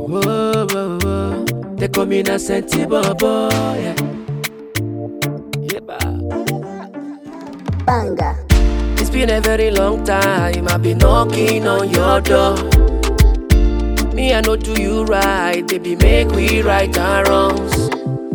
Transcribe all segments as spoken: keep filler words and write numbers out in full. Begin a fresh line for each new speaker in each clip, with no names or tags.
Whoa, whoa, whoa. They call me Nascenti Bobo, yeah. Yeah,
Banga.
it's been a very long time I've been knocking on your door. Me, I know do you right, baby, make we right our wrongs.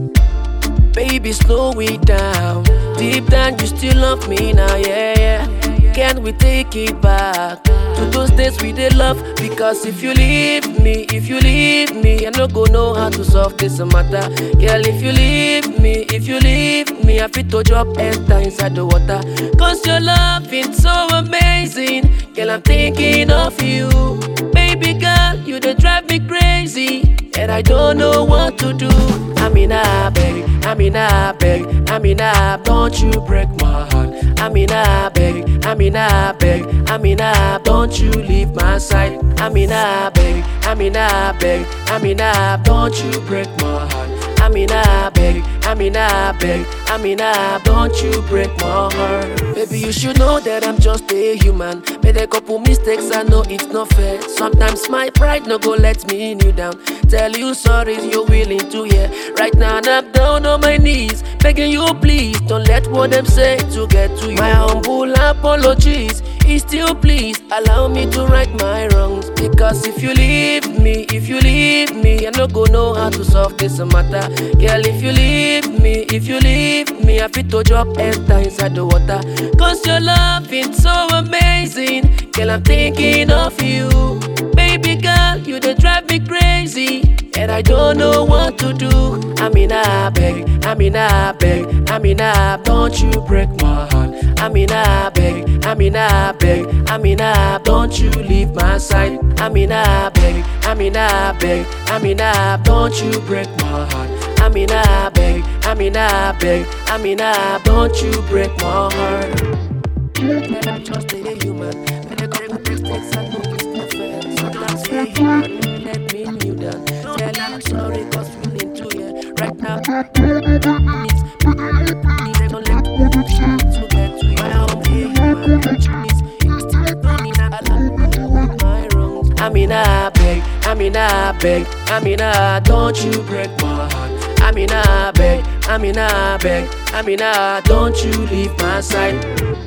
Baby, slow it down. Deep down, you still love me now, yeah, yeah. Can we take it back to those days we did love? Because if you leave me, if you leave me, I no go know how to solve this matter. Girl, if you leave me, if you leave me, I fit to drop enter inside the water. Cause your love is so amazing. Girl, I'm thinking of you. Baby girl, you dey drive me crazy, and I don't know what to do. I'm in a beg, I'm in a beg, I'm in a, don't you break my heart. I'm in a beg, I'm in a beg, I'm in a, don't you leave my side. I'm in a beg, I'm in a beg, I'm in a, don't you break my heart. I'm in a beg, I'm in a beg, I'm in a, don't you break my heart. Baby, you should know that I'm just a human. Made a couple mistakes, I know it's not fair. Sometimes my pride no go let me kneel down. Tell you sorry, you're willing to hear. Right now I'm down on my knees, begging you please, don't let what them say to get to you. My humble apologies is still please allow me to right my wrongs. Because if you leave me, if you leave me, I no go know how to solve this matter. Girl, if you leave me, if you leave me, I fit to drop enter inside the water. Cause your love is so amazing. Girl, I'm thinking of you. Baby girl, you dey drive me crazy, and I don't know what to do. I'm in a beg, I'm in a beg, I'm in a, don't you break my heart. I'm in a beg, I'm in a beg, I'm in a, don't you leave my side. I'm in a beg, I'm in a beg, I'm in a, don't you break my heart. I'm in a beg, I'm in a beg, I'm in a, don't you break my heart. I'm just a human, but I can't mistakes, I know it's not fair. Sometimes you're human, let me kneel down. Tell you I'm sorry, cause feeling too, yeah. Right now, please, please, don't let me to get to you. My own human, please, it's still funny, I love my wrongs. I'm in a beg, I'm in a beg, I'm in a, don't you break my heart. I'm in a beg, I'm in a beg, I'm in a, don't you leave my side.